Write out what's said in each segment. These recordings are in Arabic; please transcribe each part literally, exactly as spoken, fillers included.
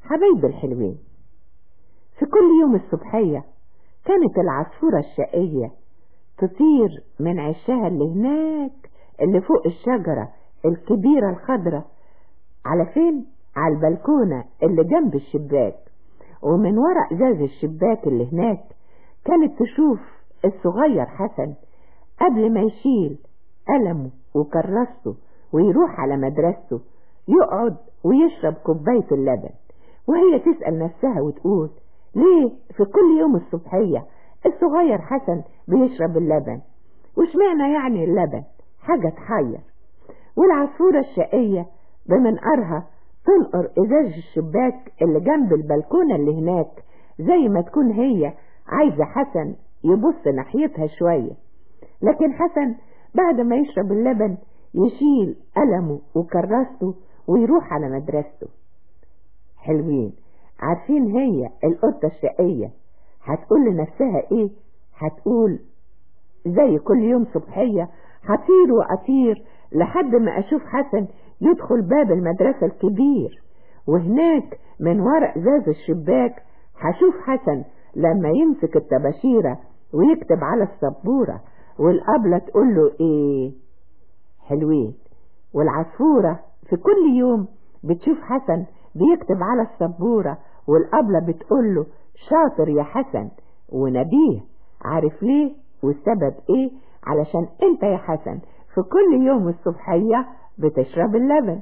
حبايبي الحلوين، في كل يوم الصبحية كانت العصفورة الشقية تطير من عشها اللي هناك اللي فوق الشجرة الكبيرة الخضرة على فين؟ على البلكونة اللي جنب الشباك. ومن ورا ازاز الشباك اللي هناك كانت تشوف الصغير حسن قبل ما يشيل قلمه وكراسته ويروح على مدرسته يقعد ويشرب كوباية اللبن. وهي تسأل نفسها وتقول ليه في كل يوم الصبحية الصغير حسن بيشرب اللبن؟ وش معنى يعني اللبن؟ حاجة تحير. والعصفورة الشقية بمنقرها تنقر ازاز الشباك اللي جنب البلكونة اللي هناك زي ما تكون هي عايزة حسن يبص ناحيتها شوية. لكن حسن بعد ما يشرب اللبن يشيل قلمه وكراسته ويروح على مدرسته. حلوين، عارفين هي القطة الشقية هتقول لنفسها ايه؟ هتقول زي كل يوم صبحية هطير وأطير لحد ما أشوف حسن يدخل باب المدرسة الكبير، وهناك من وراء ازاز الشباك هشوف حسن لما يمسك الطباشيرة ويكتب على السبورة، والأبلة تقول له ايه؟ حلوين، والعصفورة في كل يوم بتشوف حسن بيكتب على السبورة والأبلة بتقول له شاطر يا حسن ونبيه. عارف ليه والسبب ايه؟ علشان انت يا حسن في كل يوم الصبحية بتشرب اللبن،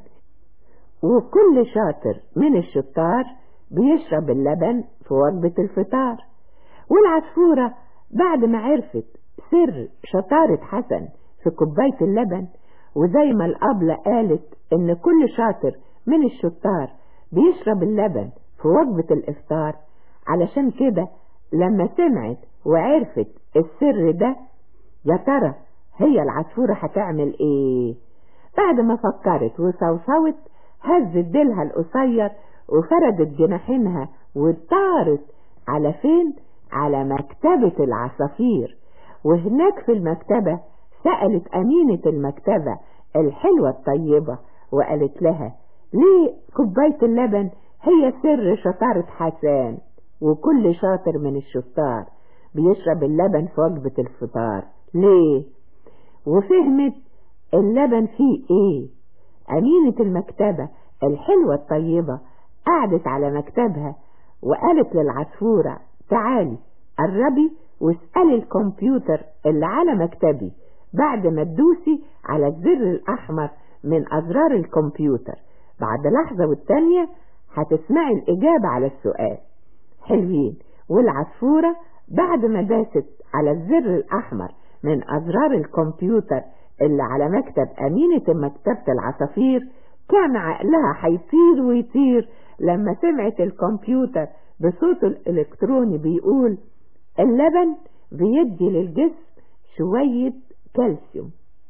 وكل شاطر من الشطار بيشرب اللبن في وجبة الفطار. والعصفورة بعد ما عرفت سر شطارة حسن في كوباية اللبن، وزي ما الأبلة قالت ان كل شاطر من الشطار بيشرب اللبن في وجبة الإفطار، علشان كده لما سمعت وعرفت السر ده يا ترى هي العصفورة هتعمل ايه؟ بعد ما فكرت وصوصوت هزت ديلها القصير وفردت جناحينها وطارت على فين؟ على مكتبة العصافير. وهناك في المكتبة سألت أمينة المكتبة الحلوة الطيبة وقالت لها ليه كوباية اللبن هي سر شطارة حسن وكل شاطر من الشطار بيشرب اللبن في وجبة الفطار ليه؟ وفهمت اللبن فيه ايه. أمينة المكتبة الحلوة الطيبة قعدت على مكتبها وقالت للعصفورة تعالي قربي واسألي الكمبيوتر اللي على مكتبي بعد ما تدوسي على الزر الأحمر من أزرار الكمبيوتر. بعد لحظة والتانية هتسمعي الإجابة على السؤال. حلوين، والعصفورة بعد ما داست على الزر الأحمر من أزرار الكمبيوتر اللي على مكتب أمينة مكتبة العصافير كان عقلها هيطير ويطير لما سمعت الكمبيوتر بصوت الإلكتروني بيقول اللبن بيدي للجسم شوية كالسيوم،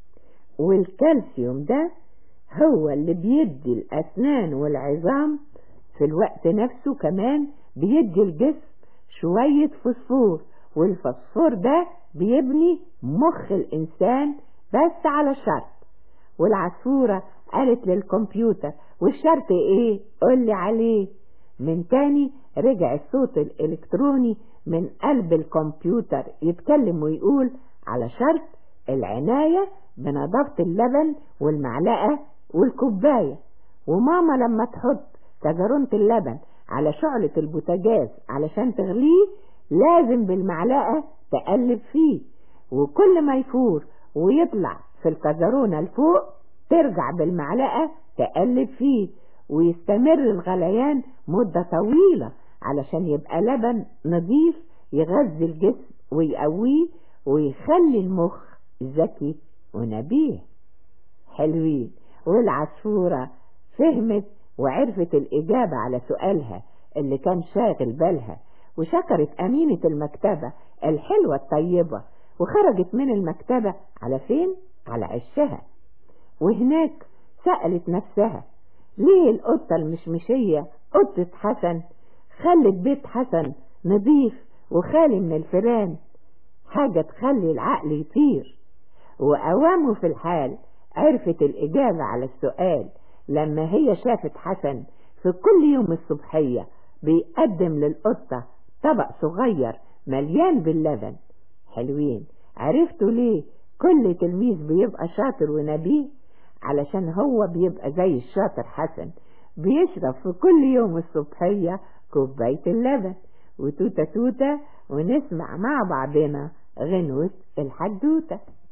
والكالسيوم ده هو اللي بيدي الأسنان والعظام، في الوقت نفسه كمان بيدي الجسم شوية فوسفور، والفوسفور ده بيبني مخ الإنسان بس على شرط. والعصفورة قالت للكمبيوتر والشرط ايه؟ قولي عليه. من تاني رجع الصوت الإلكتروني من قلب الكمبيوتر يتكلم ويقول على شرط العناية بنظافة اللبن والمعلقة والكوباية. وماما لما تحط تجرونة اللبن على شعلة البوتاجاز علشان تغليه لازم بالمعلقة تقلب فيه، وكل ما يفور ويطلع في الكزرونة لفوق ترجع بالمعلقة تقلب فيه، ويستمر الغليان مدة طويلة علشان يبقى لبن نظيف يغذي الجسم ويقويه ويخلي المخ ذكي ونبيه. حلوين، والعصفورة فهمت وعرفت الإجابة على سؤالها اللي كان شاغل بالها، وشكرت أمينة المكتبة الحلوة الطيبة وخرجت من المكتبة على فين؟ على عشها. وهناك سألت نفسها ليه القطة المشمشية قطة حسن خلت بيت حسن نظيف وخالي من الفيران؟ حاجة تخلي العقل يطير. وأوامه في الحال عرفت الإجابة على السؤال لما هي شافت حسن في كل يوم الصبحية بيقدم للقطة طبق صغير مليان باللبن. حلوين. عرفتوا ليه كل تلميذ بيبقى شاطر ونبيه؟ علشان هو بيبقى زي الشاطر حسن، بيشرب في كل يوم الصبحية كوباية اللبن. وتوتة توتة ونسمع مع بعضنا غنوة الحدوتة.